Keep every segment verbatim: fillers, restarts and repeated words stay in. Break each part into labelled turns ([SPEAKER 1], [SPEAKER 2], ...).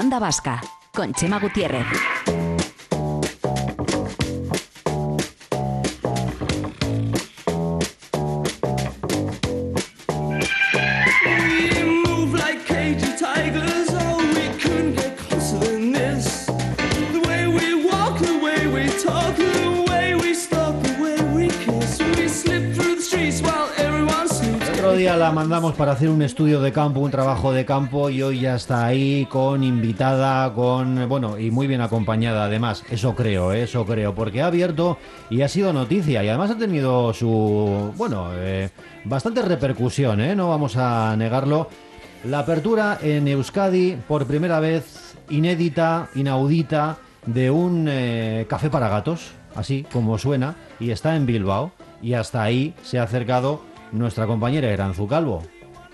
[SPEAKER 1] Onda Vasca, con Chema Gutiérrez.
[SPEAKER 2] La mandamos para hacer un estudio de campo, un trabajo de campo, y hoy ya está ahí con invitada, con bueno, y muy bien acompañada además, eso creo, ¿eh? eso creo, porque ha abierto y ha sido noticia y además ha tenido su, bueno, eh, bastante repercusión, ¿eh? no vamos a negarlo. La apertura en Euskadi, por primera vez, inédita, inaudita, de un eh, café para gatos, así como suena, y está en Bilbao, y hasta ahí se ha acercado nuestra compañera Eranzu Calvo.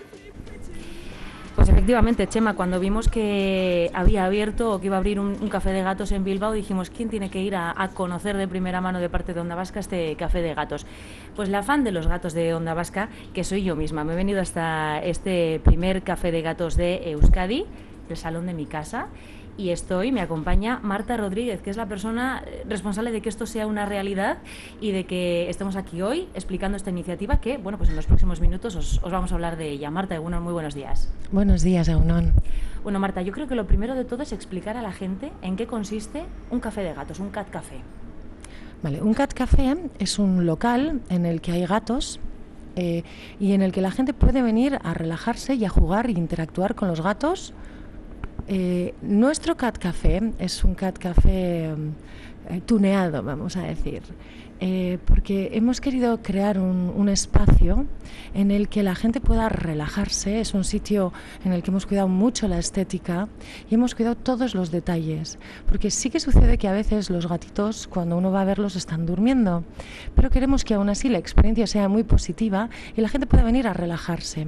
[SPEAKER 3] Pues efectivamente, Chema, cuando vimos que había abierto o que iba a abrir un, un café de gatos en Bilbao, dijimos, ¿quién tiene que ir a, a conocer de primera mano de parte de Onda Vasca este café de gatos? Pues la fan de los gatos de Onda Vasca, que soy yo misma. Me he venido hasta este primer café de gatos de Euskadi, el salón de mi casa, y estoy, me acompaña Marta Rodríguez, que es la persona responsable de que esto sea una realidad y de que estemos aquí hoy explicando esta iniciativa que, bueno, pues en los próximos minutos os, os vamos a hablar de ella. Marta, bueno, muy buenos días.
[SPEAKER 4] Buenos días, Egunon.
[SPEAKER 3] Bueno, Marta, yo creo que lo primero de todo es explicar a la gente en qué consiste un café de gatos, un cat café.
[SPEAKER 4] Vale, un cat café es un local en el que hay gatos eh, y en el que la gente puede venir a relajarse y a jugar e interactuar con los gatos. Eh, nuestro cat café es un cat café eh, tuneado, vamos a decir, eh, porque hemos querido crear un, un espacio en el que la gente pueda relajarse. Es un sitio en el que hemos cuidado mucho la estética y hemos cuidado todos los detalles, porque sí que sucede que a veces los gatitos, cuando uno va a verlos, están durmiendo, pero queremos que aún así la experiencia sea muy positiva y la gente pueda venir a relajarse.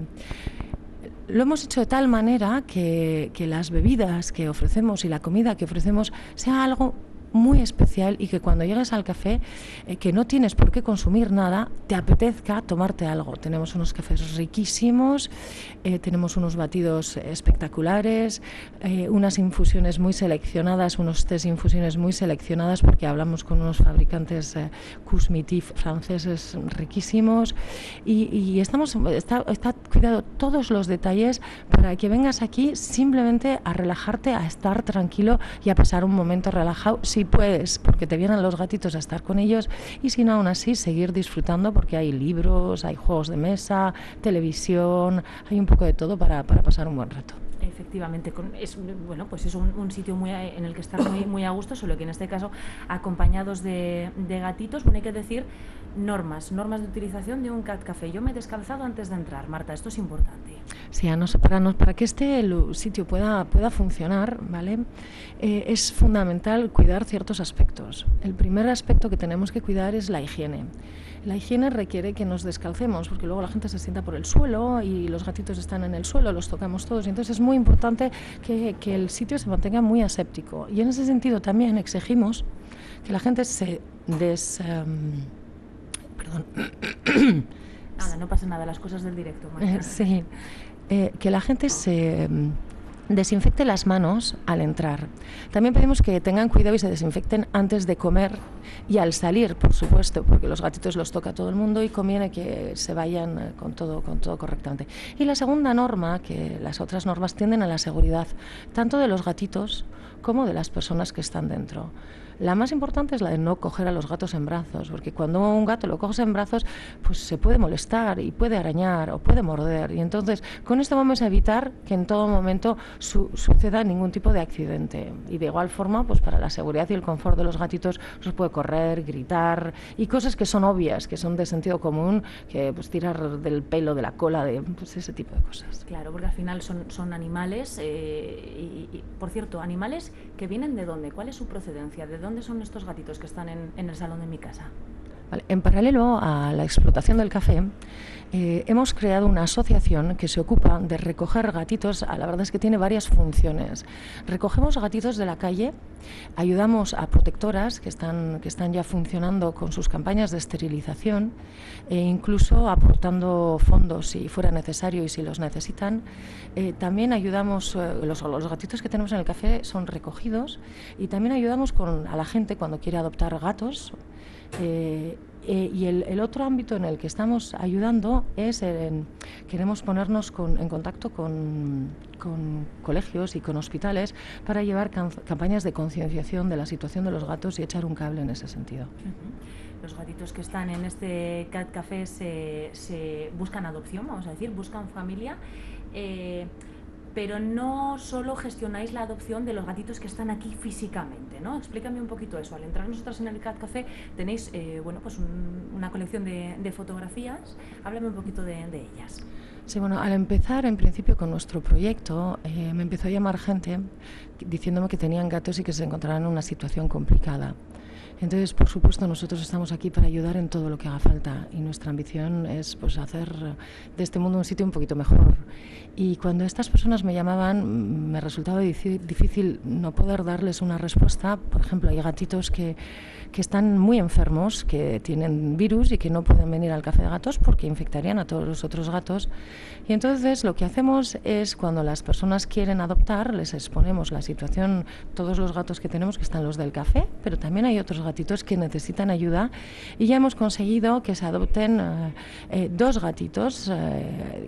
[SPEAKER 4] Lo hemos hecho de tal manera que, que las bebidas que ofrecemos y la comida que ofrecemos sea algo muy especial y que cuando llegues al café, eh, que no tienes por qué consumir nada, te apetezca tomarte algo. Tenemos unos cafés riquísimos, eh, tenemos unos batidos espectaculares, eh, unas infusiones muy seleccionadas, unos tés infusiones muy seleccionadas, porque hablamos con unos fabricantes eh, Cusmitif franceses riquísimos, y, y estamos está, está cuidado todos los detalles para que vengas aquí simplemente a relajarte, a estar tranquilo y a pasar un momento relajado, si puedes, porque te vienen los gatitos a estar con ellos, y si no, aún así seguir disfrutando, porque hay libros, hay juegos de mesa, televisión, hay un poco de todo para, para pasar un buen rato.
[SPEAKER 3] Efectivamente, con, es, bueno, pues es un, un sitio muy en el que estar muy, muy a gusto, solo que en este caso acompañados de, de gatitos. Bueno, hay que decir normas, normas de utilización de un cat café. Yo me he descalzado antes de entrar, Marta, esto es importante.
[SPEAKER 4] Sí, a nos, para, nos, para que este sitio pueda, pueda funcionar, ¿vale? Eh, es fundamental cuidar ciertos aspectos. El primer aspecto que tenemos que cuidar es la higiene. La higiene requiere que nos descalcemos, porque luego la gente se sienta por el suelo y los gatitos están en el suelo, los tocamos todos, y entonces es muy importante que, que el sitio se mantenga muy aséptico. Y en ese sentido también exigimos que la gente se des... Um, perdón.
[SPEAKER 3] Nada, no pasa nada, las cosas del directo, Marta.
[SPEAKER 4] Sí, eh, que la gente se... Um, desinfecte las manos al entrar. También pedimos que tengan cuidado y se desinfecten antes de comer y al salir, por supuesto, porque los gatitos los toca todo el mundo y conviene que se vayan con todo, con todo correctamente. Y la segunda norma, que las otras normas tienden a la seguridad, tanto de los gatitos como de las personas que están dentro. La más importante es la de no coger a los gatos en brazos, porque cuando un gato lo coges en brazos, pues se puede molestar y puede arañar o puede morder. Y entonces, con esto vamos a evitar que en todo momento su, suceda ningún tipo de accidente. Y de igual forma, pues para la seguridad y el confort de los gatitos, se puede correr, gritar y cosas que son obvias, que son de sentido común, que pues tirar del pelo, de la cola, de pues ese tipo de cosas.
[SPEAKER 3] Claro, porque al final son, son animales, eh, y, y por cierto, animales que vienen de dónde, ¿cuál es su procedencia? ¿De dónde son estos gatitos que están en, en el salón de mi casa?
[SPEAKER 4] Vale. En paralelo a la explotación del café, eh, hemos creado una asociación que se ocupa de recoger gatitos. La verdad es que tiene varias funciones. Recogemos gatitos de la calle, ayudamos a protectoras que están, que están ya funcionando con sus campañas de esterilización e incluso aportando fondos si fuera necesario y si los necesitan. Eh, también ayudamos, eh, los, los gatitos que tenemos en el café son recogidos, y también ayudamos con, a la gente cuando quiere adoptar gatos. Eh, eh, y el, el otro ámbito en el que estamos ayudando es, en, queremos ponernos con, en contacto con, con colegios y con hospitales para llevar cam campañas de concienciación de la situación de los gatos y echar un cable en ese sentido.
[SPEAKER 3] Uh-huh. Los gatitos que están en este Cat Café se, se buscan adopción, vamos a decir, buscan familia. Eh, pero no solo gestionáis la adopción de los gatitos que están aquí físicamente, ¿no? Explícame un poquito eso. Al entrar nosotros en el Cat Café tenéis eh, bueno, pues un, una colección de, de fotografías. Háblame un poquito de, de ellas.
[SPEAKER 4] Sí, bueno, al empezar en principio con nuestro proyecto, eh, me empezó a llamar gente diciéndome que tenían gatos y que se encontraban en una situación complicada. Entonces, por supuesto, nosotros estamos aquí para ayudar en todo lo que haga falta, y nuestra ambición es, pues, hacer de este mundo un sitio un poquito mejor. Y cuando estas personas me llamaban, me resultaba difícil no poder darles una respuesta. Por ejemplo, hay gatitos que, que están muy enfermos, que tienen virus y que no pueden venir al café de gatos porque infectarían a todos los otros gatos. Y entonces lo que hacemos es, cuando las personas quieren adoptar, les exponemos la situación, todos los gatos que tenemos, que están los del café, pero también hay otros gatitos que necesitan ayuda, y ya hemos conseguido que se adopten eh, eh, dos gatitos eh,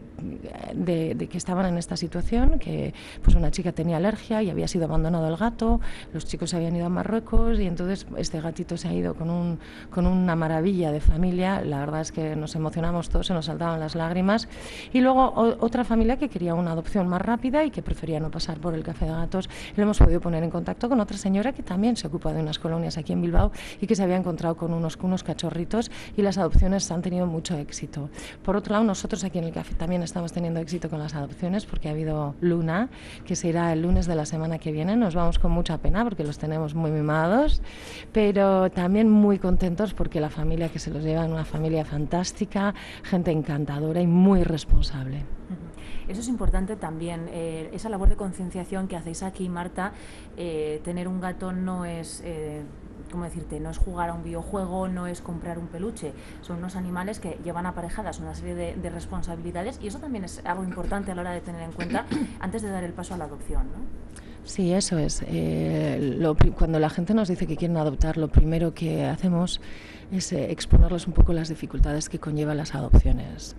[SPEAKER 4] de, de que estaban en esta situación, que pues una chica tenía alergia y había sido abandonado el gato, los chicos se habían ido a Marruecos, y entonces este gatito se ha ido con, un, con una maravilla de familia. La verdad es que nos emocionamos todos, se nos saltaban las lágrimas. Y luego o, otra familia que quería una adopción más rápida y que prefería no pasar por el café de gatos, y lo hemos podido poner en contacto con otra señora que también se ocupa de unas colonias aquí en Bilbao y que se había encontrado con unos, con unos cachorritos, y las adopciones han tenido mucho éxito. Por otro lado, nosotros aquí en el café también estamos teniendo éxito con las adopciones, porque ha habido Luna, que se irá el lunes de la semana que viene. Nos vamos con mucha pena porque los tenemos muy mimados, pero también muy contentos porque la familia que se los lleva es una familia fantástica, gente encantadora y muy responsable.
[SPEAKER 3] Eso es importante también, eh, esa labor de concienciación que hacéis aquí, Marta. Eh, tener un gato no es, eh, ¿cómo decirte? No es jugar a un videojuego, no es comprar un peluche. Son unos animales que llevan aparejadas una serie de, de responsabilidades, y eso también es algo importante a la hora de tener en cuenta antes de dar el paso a la adopción, ¿no?
[SPEAKER 4] Sí, eso es. Eh, lo, cuando la gente nos dice que quieren adoptar, lo primero que hacemos es eh, exponerles un poco las dificultades que conllevan las adopciones.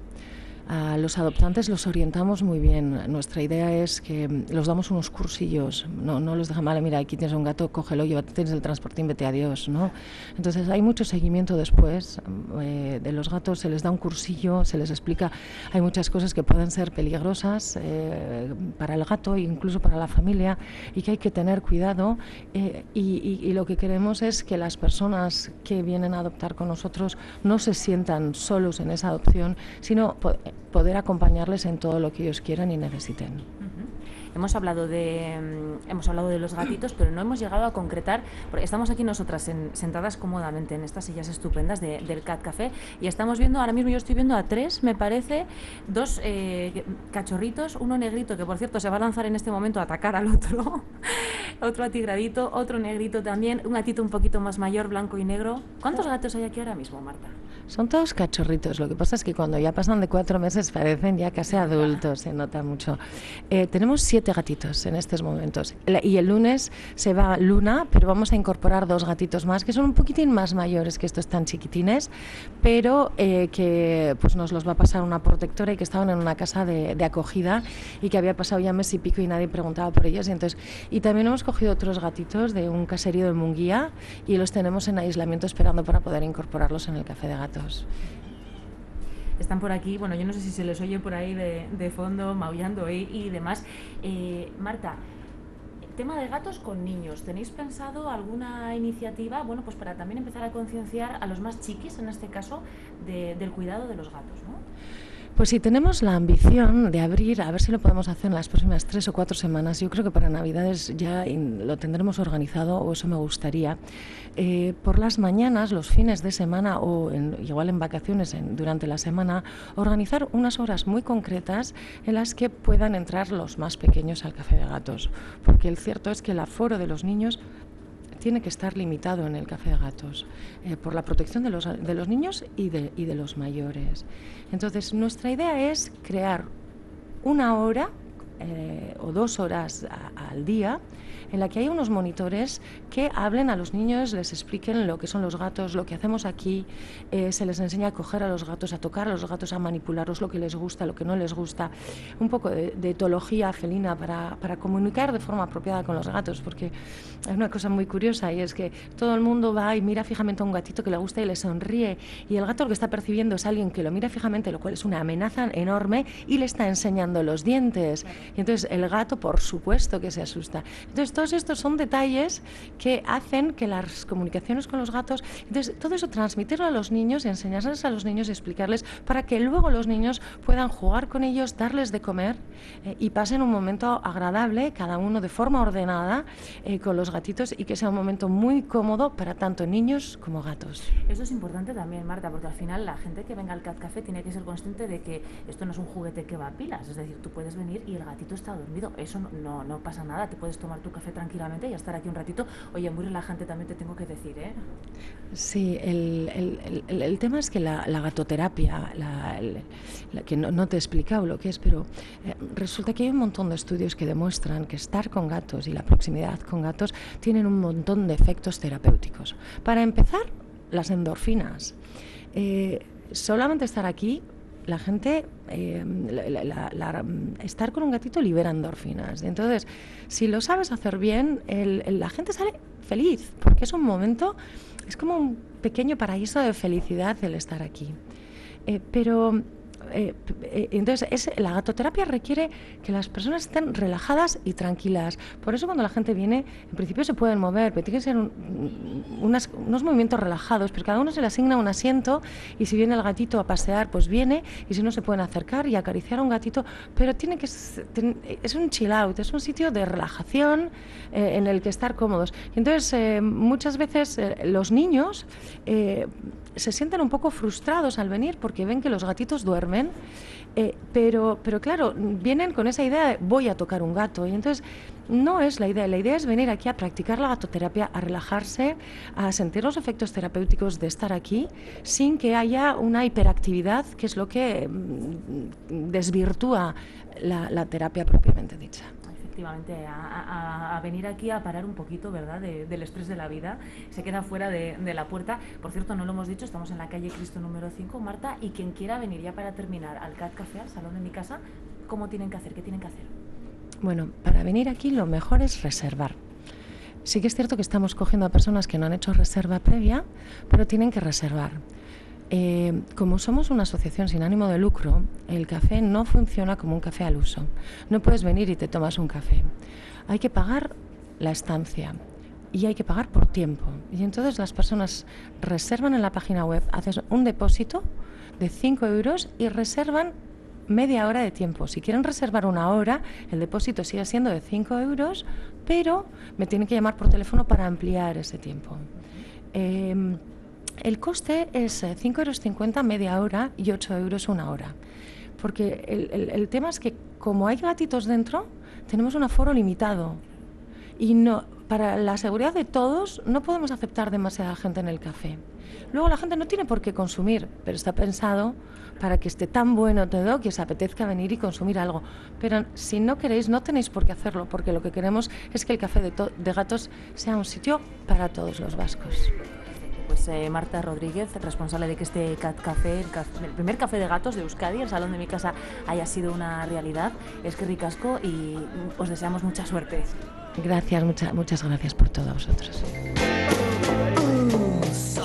[SPEAKER 4] A los adoptantes los orientamos muy bien. Nuestra idea es que los damos unos cursillos, no, no los dejamos, vale, mira, aquí tienes un gato, cógelo, llévate, tienes el transportín, vete, adiós, ¿no? Entonces hay mucho seguimiento después eh, de los gatos, se les da un cursillo, se les explica, hay muchas cosas que pueden ser peligrosas eh, para el gato e incluso para la familia, y que hay que tener cuidado, eh, y, y, y lo que queremos es que las personas que vienen a adoptar con nosotros no se sientan solos en esa adopción, sino poder acompañarles en todo lo que ellos quieran y necesiten.
[SPEAKER 3] Uh-huh. Hemos hablado de um, hemos hablado de los gatitos, pero no hemos llegado a concretar, porque estamos aquí nosotras en, sentadas cómodamente en estas sillas estupendas de, del Cat Café, y estamos viendo, ahora mismo yo estoy viendo a tres, me parece, dos eh, cachorritos, uno negrito, que por cierto se va a lanzar en este momento a atacar al otro, otro atigradito, otro negrito también, un gatito un poquito más mayor, blanco y negro. ¿Cuántos gatos hay aquí ahora mismo, Marta?
[SPEAKER 4] Son todos cachorritos, lo que pasa es que cuando ya pasan de cuatro meses parecen ya casi adultos, se nota mucho. Eh, tenemos siete gatitos en estos momentos, y el lunes se va Luna, pero vamos a incorporar dos gatitos más que son un poquitín más mayores que estos tan chiquitines, pero eh, que pues nos los va a pasar una protectora, y que estaban en una casa de, de acogida y que había pasado ya mes y pico y nadie preguntaba por ellos. Y, entonces, y también hemos cogido otros gatitos de un caserío de Munguía y los tenemos en aislamiento esperando para poder incorporarlos en el café de gatos.
[SPEAKER 3] Están por aquí, bueno, yo no sé si se les oye por ahí de, de fondo, maullando y, y demás. Eh, Marta, tema de gatos con niños, ¿tenéis pensado alguna iniciativa, bueno, pues para también empezar a concienciar a los más chiquis, en este caso, de, del cuidado de los gatos, ¿no?
[SPEAKER 4] Pues sí, tenemos la ambición de abrir, a ver si lo podemos hacer en las próximas tres o cuatro semanas. Yo creo que para Navidades ya lo tendremos organizado, o eso me gustaría. Eh, por las mañanas, los fines de semana o en, igual en vacaciones en, durante la semana, organizar unas horas muy concretas en las que puedan entrar los más pequeños al Café de Gatos. Porque el cierto es que el aforo de los niños tiene que estar limitado en el Café de Gatos eh, por la protección de los, de los niños y de, y de los mayores. Entonces, nuestra idea es crear una hora eh, o dos horas a, al día en la que hay unos monitores que hablen a los niños, les expliquen lo que son los gatos, lo que hacemos aquí, eh, se les enseña a coger a los gatos, a tocar a los gatos, a manipularlos, lo que les gusta, lo que no les gusta, un poco de, de etología felina para, para comunicar de forma apropiada con los gatos, porque hay una cosa muy curiosa y es que todo el mundo va y mira fijamente a un gatito que le gusta y le sonríe, y el gato lo que está percibiendo es alguien que lo mira fijamente, lo cual es una amenaza enorme, y le está enseñando los dientes. Y entonces el gato, por supuesto, que se asusta. Entonces todos estos son detalles que hacen que las comunicaciones con los gatos, entonces todo eso transmitirlo a los niños y enseñarles a los niños y explicarles para que luego los niños puedan jugar con ellos, darles de comer eh, y pasen un momento agradable, cada uno de forma ordenada, eh, con los gatitos, y que sea un momento muy cómodo para tanto niños como gatos.
[SPEAKER 3] Eso es importante también, Marta, porque al final la gente que venga al Cat Café tiene que ser consciente de que esto no es un juguete que va a pilas, es decir, tú puedes venir y el gatito está dormido, eso no, no, no pasa nada, te puedes tomar tu café tranquilamente y estar aquí un ratito. Oye, muy relajante también te tengo que decir, ¿eh?
[SPEAKER 4] Sí, el, el, el, el tema es que la, la gatoterapia, la, el, la, que no, no te he explicado lo que es, pero eh, resulta que hay un montón de estudios que demuestran que estar con gatos y la proximidad con gatos tienen un montón de efectos terapéuticos. Para empezar, las endorfinas. Eh, solamente estar aquí, la gente, eh, la, la, la, estar con un gatito libera endorfinas. Entonces, si lo sabes hacer bien, el, el, la gente sale feliz, porque es un momento, es como un pequeño paraíso de felicidad el estar aquí. Eh, pero... Eh, eh, entonces es, la gatoterapia requiere que las personas estén relajadas y tranquilas. Por eso cuando la gente viene, en principio se pueden mover, pero tiene que ser un, unas, unos movimientos relajados, pero cada uno se le asigna un asiento, y si viene el gatito a pasear, pues viene, y si no, se pueden acercar y acariciar a un gatito, pero tiene que ten, es un chill out, es un sitio de relajación eh, en el que estar cómodos. Y entonces eh, muchas veces eh, los niños eh, se sienten un poco frustrados al venir porque ven que los gatitos duermen, eh, pero, pero claro, vienen con esa idea de voy a tocar un gato, y entonces no es la idea. La idea es venir aquí a practicar la gatoterapia, a relajarse, a sentir los efectos terapéuticos de estar aquí sin que haya una hiperactividad, que es lo que mm, desvirtúa la, la terapia propiamente dicha.
[SPEAKER 3] Efectivamente, a, a, a venir aquí a parar un poquito, ¿verdad?, de, del estrés de la vida. Se queda fuera de, de la puerta. Por cierto, no lo hemos dicho, estamos en la calle Cristo número cinco, Marta, y quien quiera venir ya para terminar al Cat Café, al salón de mi casa, ¿cómo tienen que hacer? ¿Qué tienen que hacer?
[SPEAKER 4] Bueno, para venir aquí lo mejor es reservar. Sí que es cierto que estamos cogiendo a personas que no han hecho reserva previa, pero tienen que reservar. Eh, como somos una asociación sin ánimo de lucro, el café no funciona como un café al uso. No puedes venir y te tomas un café. Hay que pagar la estancia y hay que pagar por tiempo. Y entonces las personas reservan en la página web, haces un depósito de cinco euros y reservan media hora de tiempo. Si quieren reservar una hora, el depósito sigue siendo de cinco euros, pero me tienen que llamar por teléfono para ampliar ese tiempo. Eh, El coste es cinco euros cincuenta media hora y ocho euros una hora. Porque el, el, el tema es que como hay gatitos dentro, tenemos un aforo limitado. Y no, para la seguridad de todos no podemos aceptar demasiada gente en el café. Luego la gente no tiene por qué consumir, pero está pensado para que esté tan bueno todo que os apetezca venir y consumir algo. Pero si no queréis, no tenéis por qué hacerlo, porque lo que queremos es que el café de, de gatos sea un sitio para todos los vascos.
[SPEAKER 3] Pues eh, Marta Rodríguez, responsable de que este Cat Café, el, café, el primer café de gatos de Euskadi, el salón de mi casa, haya sido una realidad. Es que ricasco y os deseamos mucha suerte.
[SPEAKER 4] Gracias, mucha, muchas gracias por todo a vosotros.